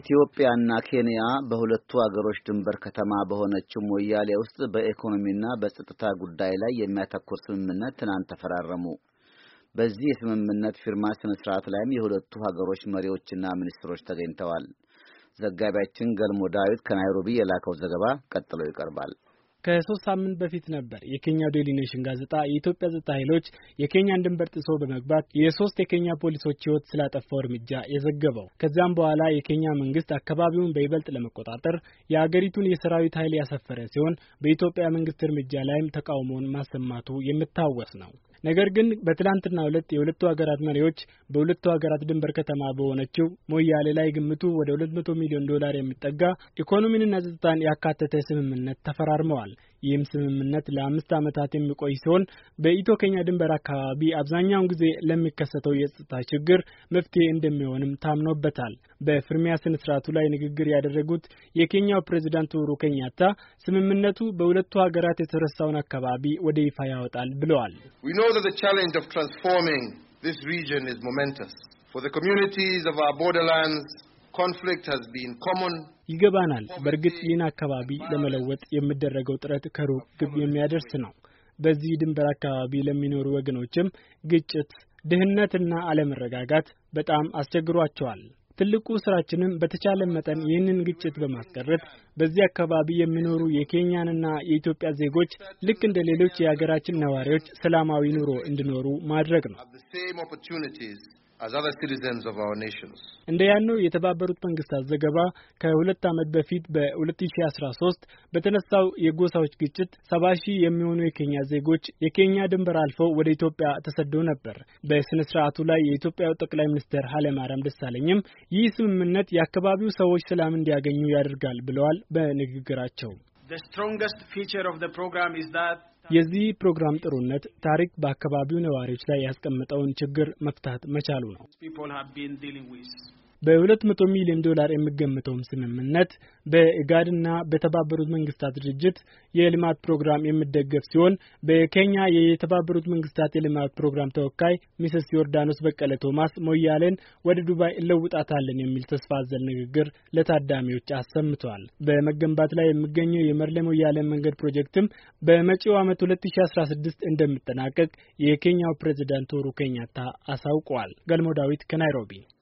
ኢትዮጵያና ኬንያ በሁለቱ አገሮች ድንበር ከተማ በሆነችው ሞያሌ ውስጥ በኢኮኖሚና በጸጥታ ጉዳይ ላይ የሚያተኩር ስምምነት ትናንት ተፈራረሙ። በዚህ የስምምነት ፊርማ ስነ ስርዓት ላይም የሁለቱ ሀገሮች መሪዎችና ሚኒስትሮች ተገኝተዋል። ዘጋቢያችን ገልሞ ዳዊት ከናይሮቢ የላከው ዘገባ ቀጥሎ ይቀርባል። ከ3 ሳምንት በፊት ነበር የኬንያ ዴይሊ ኔሽን ጋዜጣ የኢትዮጵያ ጸጥታ ኃይሎች የኬንያን ድንበር ጥሰው በመግባት የ3 የኬንያ ፖሊሶች ሕይወት ስላጠፋው እርምጃ የዘገበው። ከዛም በኋላ የኬንያ መንግስት አካባቢውን በይበልጥ ለመቆጣጠር የአገሪቱን የሰራዊት ኃይል ያሰፈረ ሲሆን በኢትዮጵያ መንግስት እርምጃ ላይም ተቃውሞን ማሰማቱ የሚታወስ ነው። ነገር ግን በትላንትናው ዕለት የሁለቱ ሀገራት መሪዎች በሁለቱ ሀገራት ድንበር ከተማ በሆነችው ሞያሌ ላይ ግምቱ ወደ $200 ሚሊዮን የሚጠጋ ኢኮኖሚንና ጸጥታን ያካተተ ስምምነት ተፈራርመዋል። ይህም ስምምነት ለ5 ዓመታት የሚቆይ ሲሆን በኢትዮ ኬንያ ድንበር አካባቢ አብዛኛውን ጊዜ ለሚከሰተው የጸጥታ ችግር መፍትሄ እንደሚሆንም ታምኖበታል። በፍርሚያ ስነ ስርዓቱ ላይ ንግግር ያደረጉት የኬንያው ፕሬዝዳንት ኡሁሩ ኬንያታ ስምምነቱ በሁለቱ ሀገራት የተረሳውን አካባቢ ወደ ይፋ ያወጣል ብለዋል። We know that the challenge of transforming this region is momentous. For the communities of our borderlands, conflict has been common. ይገባናል። በእርግጥ ይህን አካባቢ ለመለወጥ የሚደረገው ጥረት ከሩቅ ግብ የሚያደርስ ነው። በዚህ ድንበር አካባቢ ለሚኖሩ ወገኖችም ግጭት፣ ድህነትና አለመረጋጋት በጣም አስቸግሯቸዋል። ትልቁ ስራችንም በተቻለ መጠን ይህንን ግጭት በማስቀረት በዚህ አካባቢ የሚኖሩ የኬንያንና የኢትዮጵያ ዜጎች ልክ እንደ ሌሎች የሀገራችን ነዋሪዎች ሰላማዊ ኑሮ እንዲኖሩ ማድረግ ነው። As other citizens of our nations. እንደያነው የተባበሩት መንግስታት ዘገባ ከ2 ዓመት በፊት በ2013 በተነሳው የጎሳዎች ግጭት 70,000 የሚሆኑ የኬንያ ዜጎች የኬንያ ድንበር አልፈው ወደ ኢትዮጵያ ተሰደው ነበር። በስነ ስርዓቱ ላይ የኢትዮጵያው ጠቅላይ ሚኒስትር ኃይለማርያም ደሳለኝም ይህ ስምምነት የአካባቢው ሰዎች ሰላም እንዲያገኙ ያደርጋል ብለዋል በንግግራቸው። The strongest feature of the program is that የዚህ ፕሮግራም ጥሩነት ታሪክ በአካባቢው ነዋሪዎች ላይ ያስቀመጠውን ችግር መፍታት መቻሉ ነው። በ$200 ሚሊዮን የሚገመተው ስምምነት በኢጋድና በተባበሩት መንግስታት ድርጅት የልማት ፕሮግራም የሚደገፍ ሲሆን በኬንያ የተባበሩት መንግስታት የልማት ፕሮግራም ተወካይ ሚስስ ዮርዳኖስ በቀለ ቶማስ ሞያሌን ወደ ዱባይ ለውጣታለን የሚል ተስፋ አዘል ንግግር ለታዳሚዎች አሰምተዋል። በመገንባት ላይ የሚገኘው የመርሌ ሞያሌ መንገድ ፕሮጀክትም በመጪው ዓመት 2016 እንደሚጠናቀቅ የኬንያው ፕሬዝዳንት ኡሁሩ ኬንያታ አሳውቀዋል። ገልሞ ዳዊት ከናይሮቢ